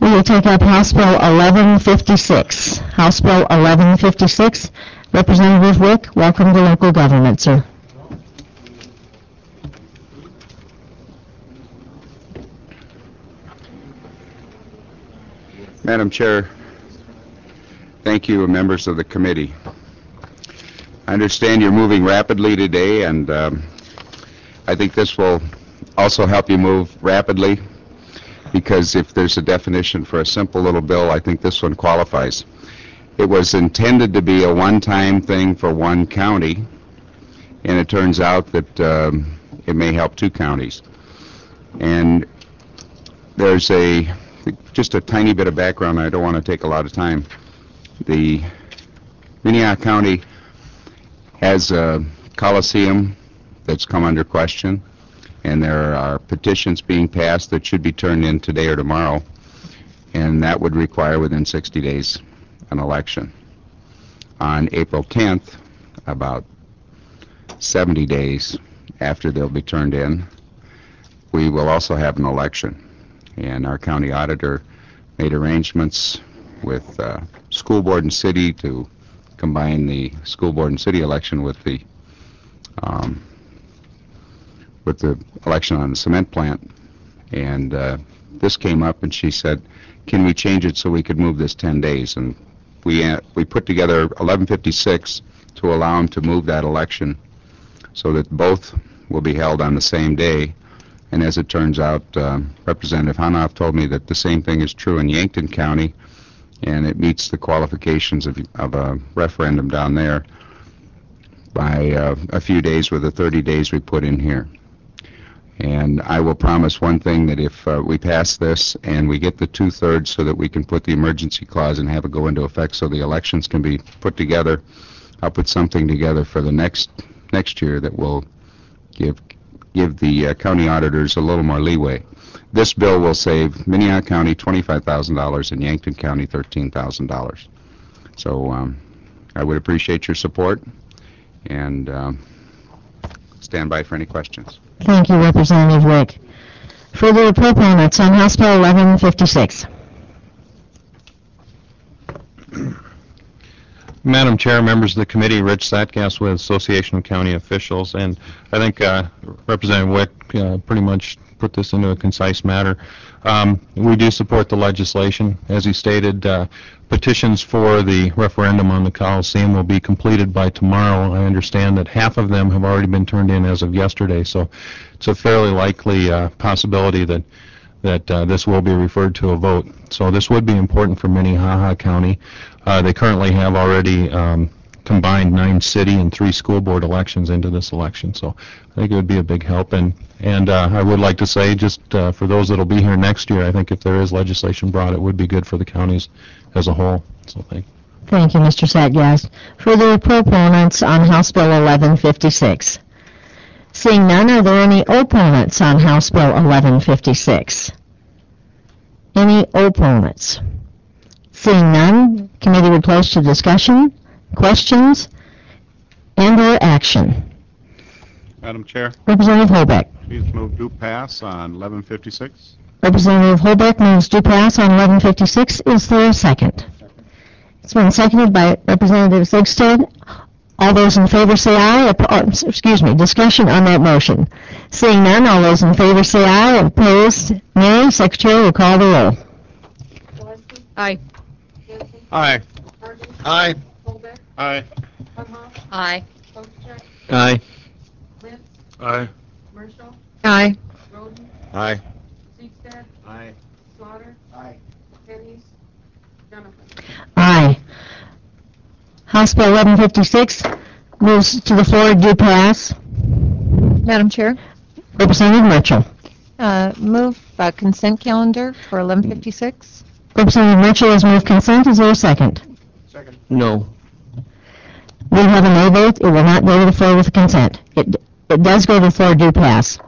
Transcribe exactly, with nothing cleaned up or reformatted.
We will take up House Bill eleven fifty-six. House Bill eleven fifty-six. Representative Wick, welcome to local government, sir. Madam Chair, thank you, members of the committee. I understand you're moving rapidly today, and um, I think this will also help you move rapidly, because if there's a definition for a simple little bill, I think this one qualifies. It was intended to be a one-time thing for one county, and it turns out that um, it may help two counties. And there's a just a tiny bit of background. I don't want to take a lot of time. The Minnehaha County has a coliseum that's come under question, and there are petitions being passed that should be turned in today or tomorrow, and that would require within sixty days an election. On April tenth, about seventy days after they'll be turned in, we will also have an election. And our county auditor made arrangements with uh, school board and city to combine the school board and city election with the um, with the election on the cement plant. And uh, this came up, and she said, "Can we change it so we could move this ten days?" And we uh, we put together eleven fifty-six to allow them to move that election so that both will be held on the same day. And as it turns out, uh, Representative Hanoff told me that the same thing is true in Yankton County, and it meets the qualifications of, of a referendum down there by uh, a few days with the thirty days we put in here. And I will promise one thing, that if uh, we pass this and we get the two-thirds so that we can put the emergency clause and have it go into effect so the elections can be put together, I'll put something together for the next next year that will give give the uh, county auditors a little more leeway. This bill will save Minnehaha County twenty-five thousand dollars and Yankton County thirteen thousand dollars. So um, I would appreciate your support, and um, stand by for any questions. Thank you, Representative Wick. Further proponents on House Bill eleven fifty-six. Madam Chair, members of the committee, Rich Satgas with Association of County Officials, and I think uh, Representative Wick uh, pretty much put this into a concise matter. Um, we do support the legislation. As he stated, uh, petitions for the referendum on the Coliseum will be completed by tomorrow. I understand that half of them have already been turned in as of yesterday, so it's a fairly likely uh, possibility that that uh, this will be referred to a vote. So this would be important for Minnehaha County. Uh, they currently have already um, combined nine city and three school board elections into this election, so I think it would be a big help. And and uh, I would like to say, just uh, for those that will be here next year, I think if there is legislation brought, it would be good for the counties as a whole. So thank you. Thank you, Mister Satgas. Further proponents on House Bill eleven fifty-six. Seeing none, are there any opponents on House Bill eleven fifty-six? Any opponents? Seeing none, committee would place to discussion, questions, and or action. Madam Chair, Representative Holbeck. please move to pass on eleven fifty-six. Representative Holbeck moves to pass on eleven fifty-six. Is there a second? Second. It's been seconded by Representative Zigstad. All those in favor say aye. Oppo- excuse me, discussion on that motion. Seeing none, all those in favor say aye. Opposed, nay. Secretary will call the roll. Aye. Aye. Aye. Aye. Aye. Aye. Aye. Marshall? Aye. Roden? Aye. Seekstead? Aye. Slaughter? Aye. Pennies? Jonathan? Aye. House Bill eleven fifty-six moves to the floor. Do pass. Madam Chair, Representative Mitchell. uh, move uh, consent calendar for eleven fifty-six. Representative Mitchell has moved consent. Is there a second? Second. No. We have a no vote. It will not go to the floor with consent. It, it does go to the floor. Do pass.